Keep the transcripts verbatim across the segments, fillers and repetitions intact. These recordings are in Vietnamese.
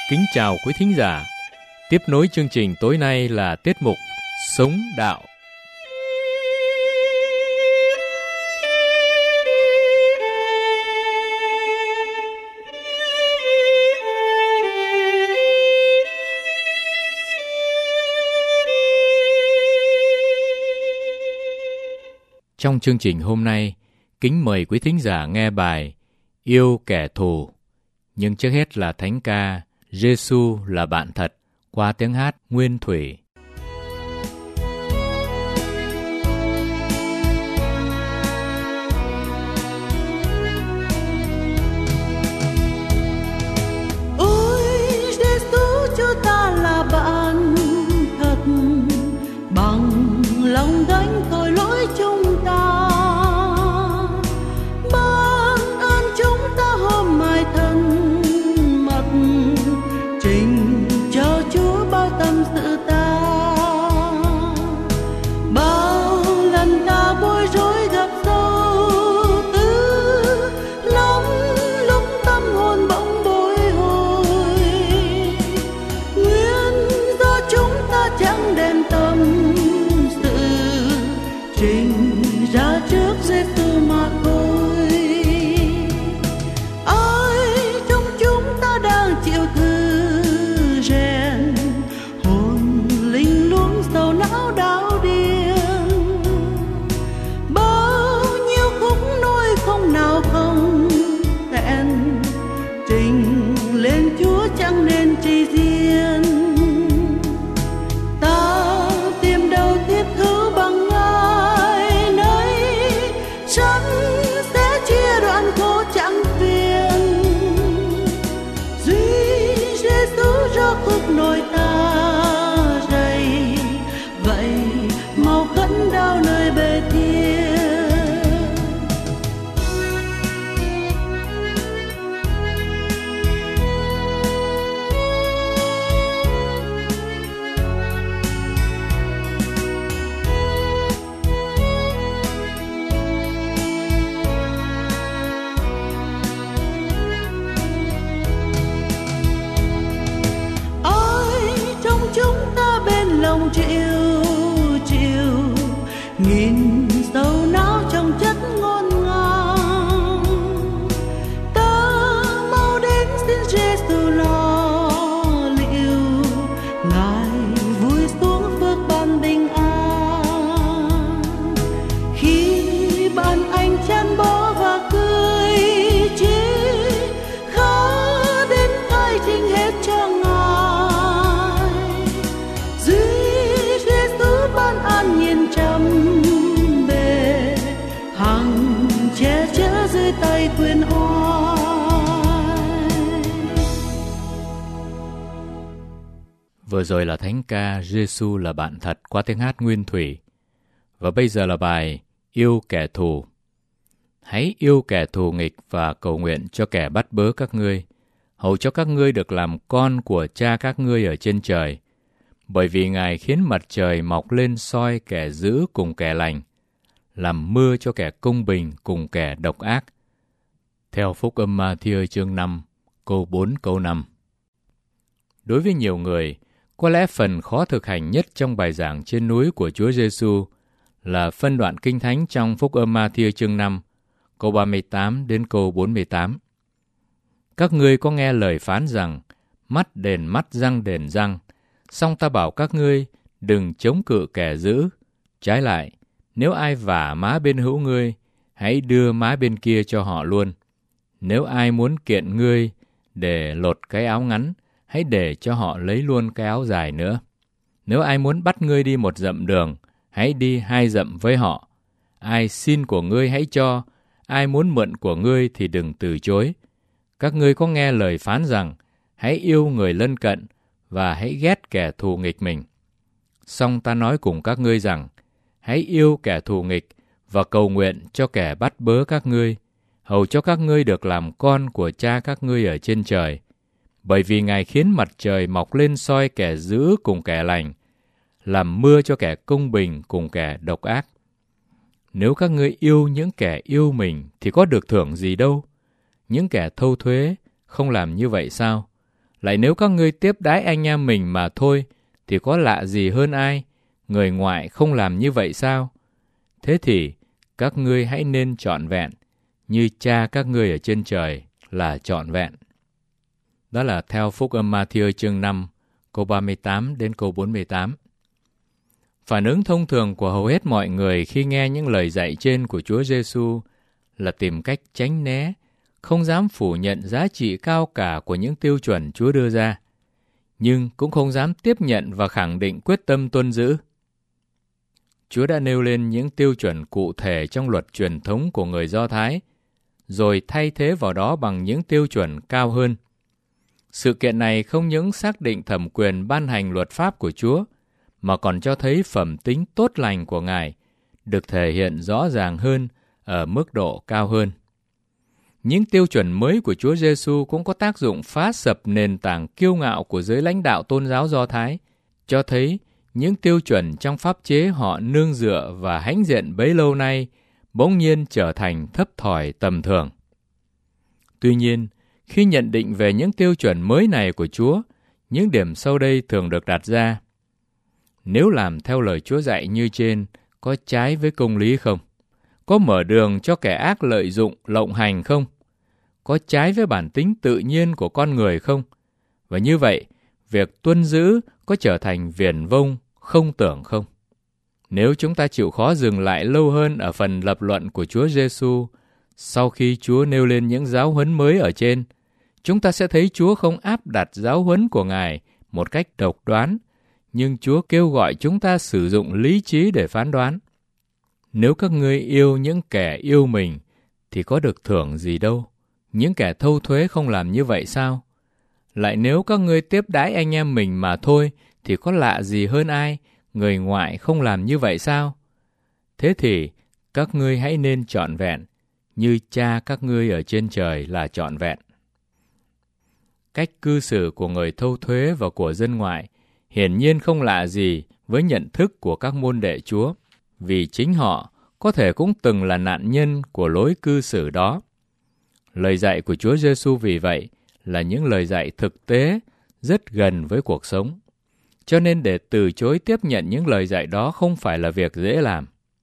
Kính chào quý thính giả. Tiếp nối chương trình tối nay là tiết mục Sống Đạo. Trong chương trình hôm nay, kính mời quý thính giả nghe bài Yêu Kẻ Thù. Nhưng trước hết là thánh ca Giê-xu là bạn thật qua tiếng hát nguyên thủy. Ôi Giê-xu, Chúa ta là bạn thật, bằng lòng gánh tội lỗi chúng ta, ban ơn chúng ta hôm mai thân mật, trình cho Chúa bao tâm sự ta. Bao lần ta bối rối gặp sâu tư, lắm lúc tâm hồn bỗng bồi hồi, nguyên do chúng ta chẳng đem tâm sự trình ra trước Giê-xu mà thôi. Ai trong chúng ta đang chịu thử rèn, hồn linh luống sầu não đau điên, bao nhiêu khúc nỗi không nào không tẹn, trình lên Chúa chẳng nên tri riêng. Ta tìm đâu thiết thứ bằng ai nấy, sẵn sẽ chia đoạn khổ chẳng phiền. Duy Giê-xu ra khúc nỗi ta rầy, vậy mau khấn đau nơi bề thiên. Ai trong chúng ta bên lòng chịu chịu, nghìn sầu não trong chất ngôn ngang. Ta mau đến xin Giê-xu lo liệu, Ngài vui xuống phước ban bình an. Khi bạn anh chăn bó và cười chí, khá đến khai trình hết cho Ngài. Duy Giê-xu ban an nhiên trầm bề, hằng che chở dưới tay quyền oai. Vừa rồi là thánh ca Giê-xu là bạn thật qua tiếng hát nguyên thủy. Và bây giờ là bài Yêu Kẻ Thù. Hãy yêu kẻ thù nghịch và cầu nguyện cho kẻ bắt bớ các ngươi, hầu cho các ngươi được làm con của cha các ngươi ở trên trời. Bởi vì Ngài khiến mặt trời mọc lên soi kẻ dữ cùng kẻ lành, làm mưa cho kẻ công bình cùng kẻ độc ác. Theo Phúc âm Ma-thi-ơ chương năm, câu bốn câu năm. Đối với nhiều người, có lẽ phần khó thực hành nhất trong bài giảng trên núi của Chúa Giê-xu là phân đoạn kinh thánh trong Phúc âm Ma-thi-ơ chương năm, câu ba mươi tám đến câu bốn mươi tám. Các ngươi có nghe lời phán rằng, mắt đền mắt răng đền răng, song ta bảo các ngươi đừng chống cự kẻ dữ. Trái lại, nếu ai vả má bên hữu ngươi, hãy đưa má bên kia cho họ luôn. Nếu ai muốn kiện ngươi để lột cái áo ngắn, hãy để cho họ lấy luôn cái áo dài nữa. Nếu ai muốn bắt ngươi đi một dặm đường, hãy đi hai dặm với họ. Ai xin của ngươi hãy cho, ai muốn mượn của ngươi thì đừng từ chối. Các ngươi có nghe lời phán rằng, hãy yêu người lân cận và hãy ghét kẻ thù nghịch mình. Song ta nói cùng các ngươi rằng, hãy yêu kẻ thù nghịch và cầu nguyện cho kẻ bắt bớ các ngươi, hầu cho các ngươi được làm con của cha các ngươi ở trên trời. Bởi vì Ngài khiến mặt trời mọc lên soi kẻ dữ cùng kẻ lành, làm mưa cho kẻ công bình cùng kẻ độc ác. Nếu các ngươi yêu những kẻ yêu mình thì có được thưởng gì đâu? Những kẻ thâu thuế không làm như vậy sao? Lại nếu các ngươi tiếp đãi anh em mình mà thôi, thì có lạ gì hơn ai? Người ngoại không làm như vậy sao? Thế thì các ngươi hãy nên trọn vẹn, như Cha các ngươi ở trên trời là trọn vẹn. Đó là theo Phúc âm Ma-thi-ơ chương năm, câu ba mươi tám đến câu bốn mươi tám. Phản ứng thông thường của hầu hết mọi người khi nghe những lời dạy trên của Chúa Giêsu là tìm cách tránh né, không dám phủ nhận giá trị cao cả của những tiêu chuẩn Chúa đưa ra, nhưng cũng không dám tiếp nhận và khẳng định quyết tâm tuân giữ. Chúa đã nêu lên những tiêu chuẩn cụ thể trong luật truyền thống của người Do Thái, rồi thay thế vào đó bằng những tiêu chuẩn cao hơn. Sự kiện này không những xác định thẩm quyền ban hành luật pháp của Chúa, mà còn cho thấy phẩm tính tốt lành của Ngài được thể hiện rõ ràng hơn ở mức độ cao hơn. Những tiêu chuẩn mới của Chúa Giêsu cũng có tác dụng phá sập nền tảng kiêu ngạo của giới lãnh đạo tôn giáo Do Thái, cho thấy những tiêu chuẩn trong pháp chế họ nương dựa và hãnh diện bấy lâu nay bỗng nhiên trở thành thấp thỏi tầm thường. Tuy nhiên, khi nhận định về những tiêu chuẩn mới này của Chúa, những điểm sau đây thường được đặt ra. Nếu làm theo lời Chúa dạy như trên, có trái với công lý không? Có mở đường cho kẻ ác lợi dụng, lộng hành không? Có trái với bản tính tự nhiên của con người không? Và như vậy, việc tuân giữ có trở thành viển vông, không tưởng không? Nếu chúng ta chịu khó dừng lại lâu hơn ở phần lập luận của Chúa Giêsu, sau khi Chúa nêu lên những giáo huấn mới ở trên, chúng ta sẽ thấy Chúa không áp đặt giáo huấn của Ngài một cách độc đoán, nhưng Chúa kêu gọi chúng ta sử dụng lý trí để phán đoán. Nếu các ngươi yêu những kẻ yêu mình, thì có được thưởng gì đâu? Những kẻ thâu thuế không làm như vậy sao? Lại nếu các ngươi tiếp đãi anh em mình mà thôi, thì có lạ gì hơn ai? Người ngoại không làm như vậy sao? Thế thì các ngươi hãy nên trọn vẹn, như Cha các ngươi ở trên trời là trọn vẹn. Cách cư xử của người thâu thuế và của dân ngoại hiển nhiên không lạ gì với nhận thức của các môn đệ Chúa, vì chính họ có thể cũng từng là nạn nhân của lối cư xử đó. Lời dạy của Chúa Giêsu vì vậy là những lời dạy thực tế, rất gần với cuộc sống. Cho nên để từ chối tiếp nhận những lời dạy đó không phải là việc dễ làm.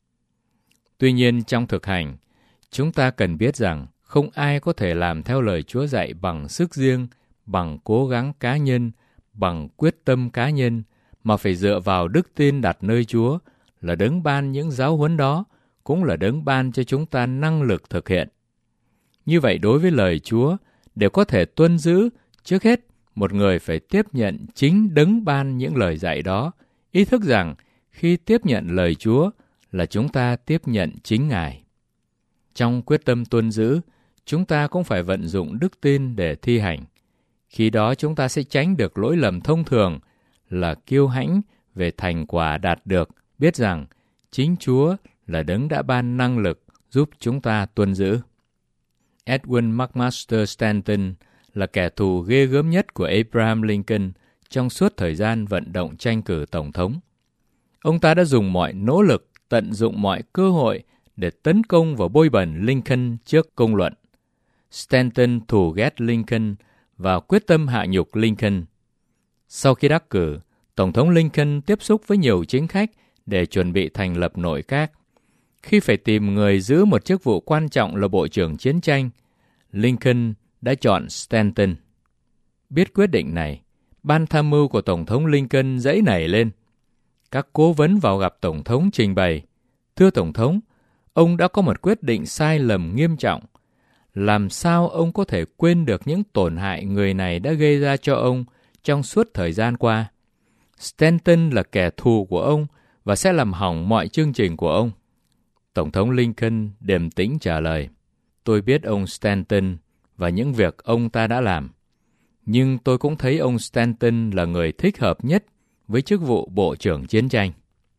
Tuy nhiên trong thực hành, chúng ta cần biết rằng không ai có thể làm theo lời Chúa dạy bằng sức riêng, bằng cố gắng cá nhân, bằng quyết tâm cá nhân, mà phải dựa vào đức tin đặt nơi Chúa, là đấng ban những giáo huấn đó, cũng là đấng ban cho chúng ta năng lực thực hiện. Như vậy đối với lời Chúa, để có thể tuân giữ, trước hết một người phải tiếp nhận chính đấng ban những lời dạy đó, ý thức rằng khi tiếp nhận lời Chúa là chúng ta tiếp nhận chính Ngài. Trong quyết tâm tuân giữ, chúng ta cũng phải vận dụng đức tin để thi hành. Khi đó chúng ta sẽ tránh được lỗi lầm thông thường là kiêu hãnh về thành quả đạt được, biết rằng chính Chúa là đấng đã ban năng lực giúp chúng ta tuân giữ. Edwin McMaster Stanton là kẻ thù ghê gớm nhất của Abraham Lincoln trong suốt thời gian vận động tranh cử tổng thống. Ông ta đã dùng mọi nỗ lực, tận dụng mọi cơ hội để tấn công và bôi bẩn Lincoln trước công luận. Stanton thù ghét Lincoln và quyết tâm hạ nhục Lincoln. Sau khi đắc cử, Tổng thống Lincoln tiếp xúc với nhiều chính khách để chuẩn bị thành lập nội các. Khi phải tìm người giữ một chức vụ quan trọng là Bộ trưởng Chiến tranh, Lincoln đã chọn Stanton. Biết quyết định này, ban tham mưu của Tổng thống Lincoln dãy nảy lên. Các cố vấn vào gặp Tổng thống trình bày, thưa Tổng thống, ông đã có một quyết định sai lầm nghiêm trọng. Làm sao ông có thể quên được những tổn hại người này đã gây ra cho ông trong suốt thời gian qua? Stanton là kẻ thù của ông và sẽ làm hỏng mọi chương trình của ông. Tổng thống Lincoln điềm tĩnh trả lời, tôi biết ông Stanton và những việc ông ta đã làm. Nhưng tôi cũng thấy ông Stanton là người thích hợp nhất với chức vụ Bộ trưởng Chiến tranh.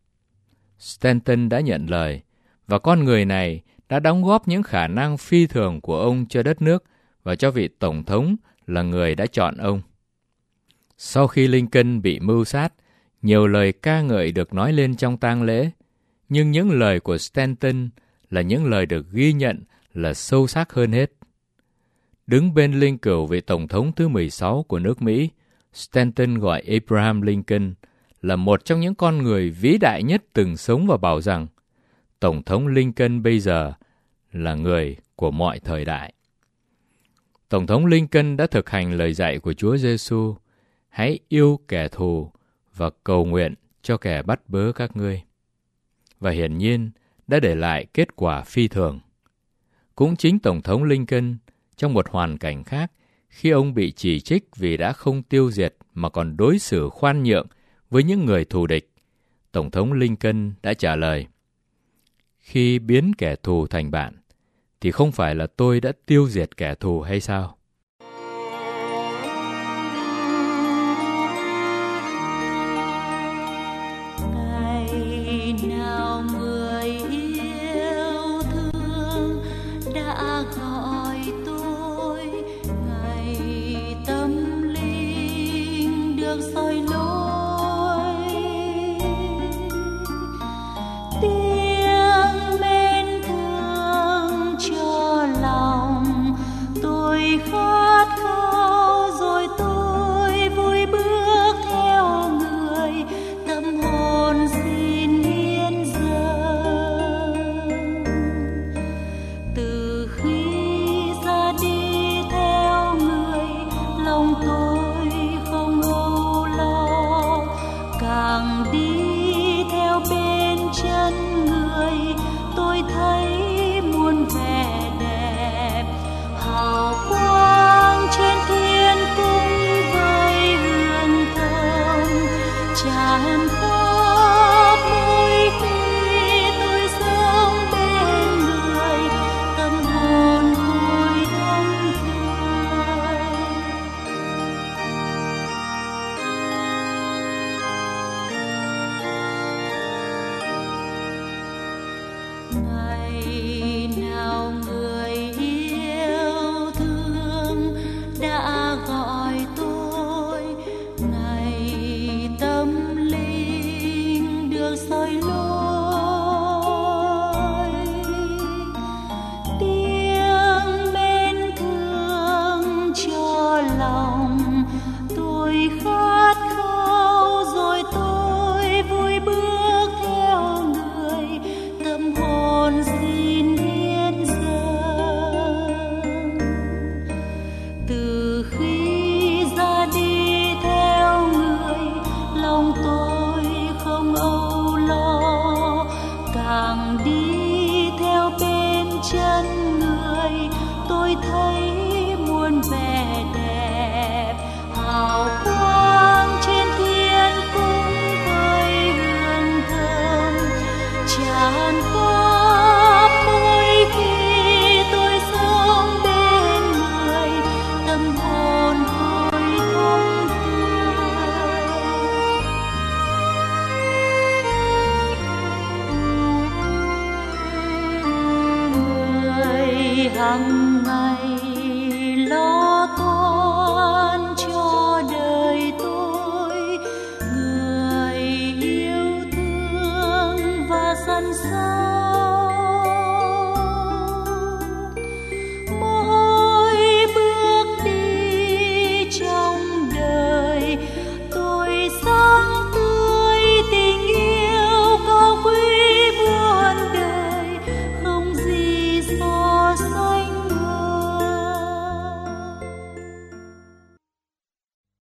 Stanton đã nhận lời, và con người này đã đóng góp những khả năng phi thường của ông cho đất nước và cho vị Tổng thống là người đã chọn ông. Sau khi Lincoln bị mưu sát, nhiều lời ca ngợi được nói lên trong tang lễ, nhưng những lời của Stanton là những lời được ghi nhận là sâu sắc hơn hết. đứng bên linh cữu vị Tổng thống thứ mười sáu của nước Mỹ, Stanton gọi Abraham Lincoln là một trong những con người vĩ đại nhất từng sống và bảo rằng Tổng thống Lincoln bây giờ là người của mọi thời đại. Tổng thống Lincoln đã thực hành lời dạy của Chúa Giêsu: hãy yêu kẻ thù và cầu nguyện cho kẻ bắt bớ các ngươi. Và hiển nhiên đã để lại kết quả phi thường. Cũng chính Tổng thống Lincoln, trong một hoàn cảnh khác, khi ông bị chỉ trích vì đã không tiêu diệt mà còn đối xử khoan nhượng với những người thù địch, Tổng thống Lincoln đã trả lời: khi biến kẻ thù thành bạn, thì không phải là tôi đã tiêu diệt kẻ thù hay sao? Ngày nào người yêu thương đã gọi tôi, ngày tâm linh được soi lối, tiếng mến thương cho lòng tôi khát khao, rồi tôi vui bước theo người, tâm hồn xin hiến dâng. Từ khi ra đi theo người, lòng tôi không âu lo, càng đi theo bên chân người, tôi thấy muôn vẻ đẹp, hào quang trên thiên cung vơi hương thơm tràn khắp mỗi khi tôi sống bên người, tâm hồn tôi thắm tươi. Ngày